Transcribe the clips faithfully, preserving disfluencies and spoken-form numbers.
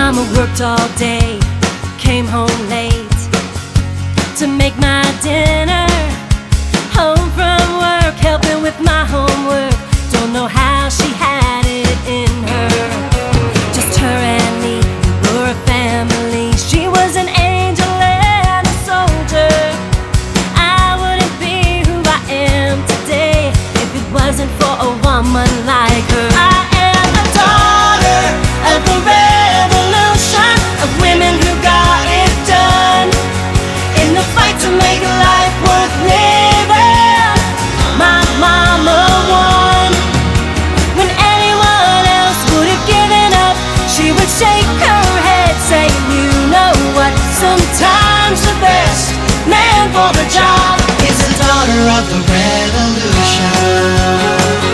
Mama worked all day, came home late to make my dinner. Home from work, helping with my homework. Don't know how she had it in her. Just her and me, we were a family. She was an angel and a soldier. I wouldn't be who I am today if it wasn't for a woman like her. I am a daughter of the revolution, of women who got it done in the fight to make life worth living. My mama won when anyone else would have given up. She would shake her head saying, you know what, sometimes the best man for the job is a daughter of the revolution.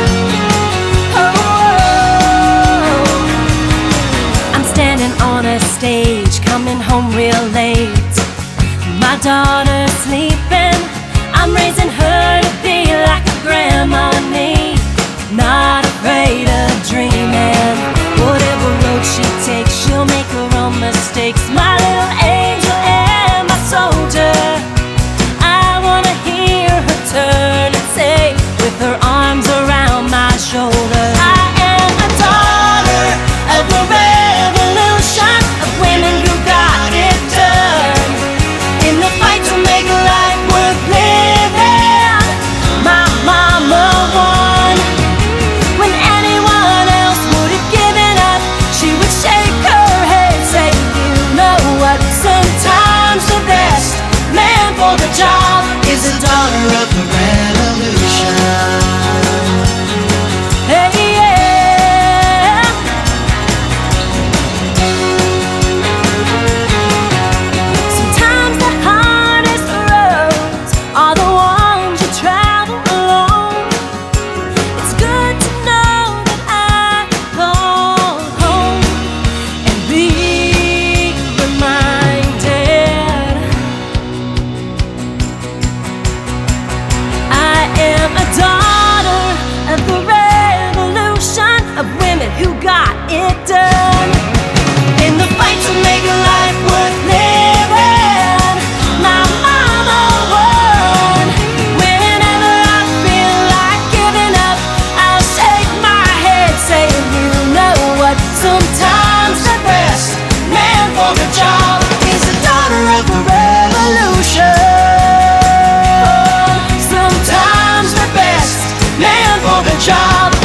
Stage, coming home real late. My daughter's sleeping. I'm raising her to be like a grandma and me, not afraid of dreaming. Whatever road she takes, she'll make her own mistakes. My little angel and my soldier. I wanna hear her turn and say, with her arms around my shoulder, I am a daughter of the revolution, women who got it done in the fight to make life worth living. My mama won when anyone else would have given up. She would shake her head, say, you know what, sometimes the best man for the job is a daughter of the revolution. Hey, who got it done in the fight to make life worth living. My mama won. Whenever I feel like giving up, I'll shake my head saying, you know what, sometimes the best man for the job is a daughter of the revolution. Sometimes the best man for the job